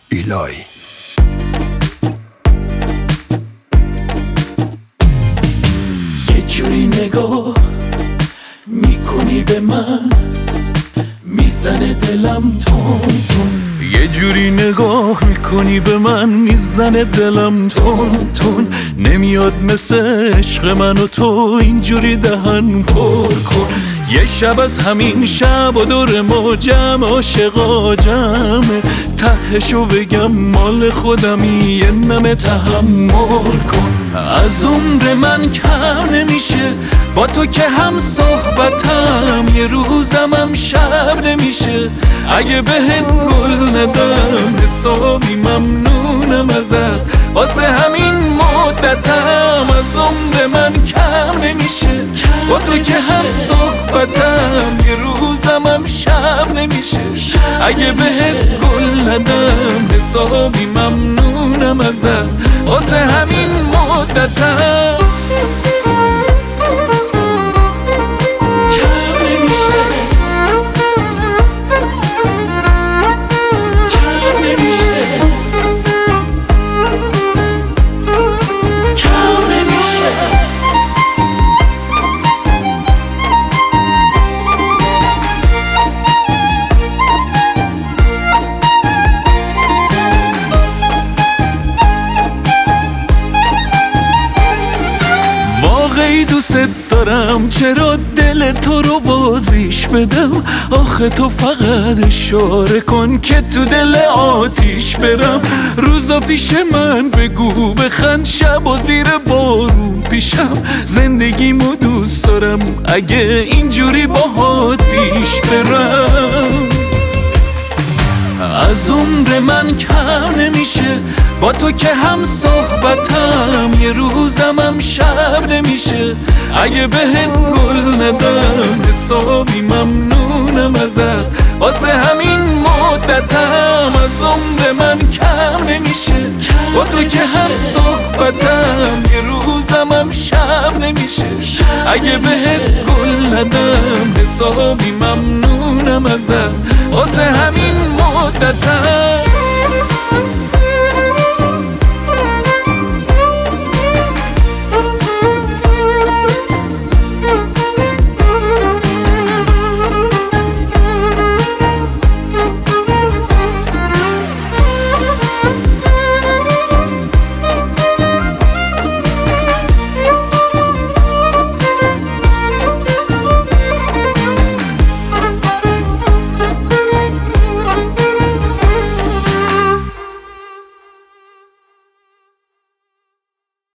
ایلای. یه جوری نگاه میکنی به من، میزنه دلم تون تون. یه جوری نگاه میکنی به من، میزنه دلم تون تون. نمیاد مثل عشق من و تو اینجوری دهن پر کن. یه شب از همین شب و دور ما جمع عاشقا جمعه، تهشو بگم مال خودمی یه نمه تحمل کن. از عمر من کم نمیشه با تو که هم صحبتم، یه روزم هم شب نمیشه اگه بهت گل ندم. حسابی ممنونم ازت واسه همین مدتم. از عمر من کم نمیشه با تو که هم صحبتم، یه روزم هم شب نمیشه اگه بهت گل ندم. حسابی ممنونم ازت واسه همین مدتم. واقعی دوست دارم، چرا دل تو رو بازیش بدم؟ آخه تو فقط اشاره کن که تو دل آتیش برم. روزا پیش من بگو بخند، شب و زیر بارون پیشم. زندگیمو دوست دارم اگه اینجوری باهات پیش برم. از عمر من کم نمیشه با تو که هم صحبتم، یه روزم هم شب نمیشه اگه بهت گل ندم. حسابی ممنونم ازت واسه همین مدتم. از عمر من کم نمیشه با تو که هم صحبتم، یه روزم هم شب نمیشه اگه بهت گل ندم. حسابی ممنونم ازت واسه همین مدتم.